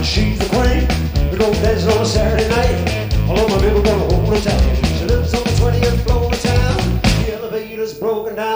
She's the queen. We go dancing on a Saturday night. All of my people gonna hold her tight. She lives on the 20th floor of town. The elevator's broken down.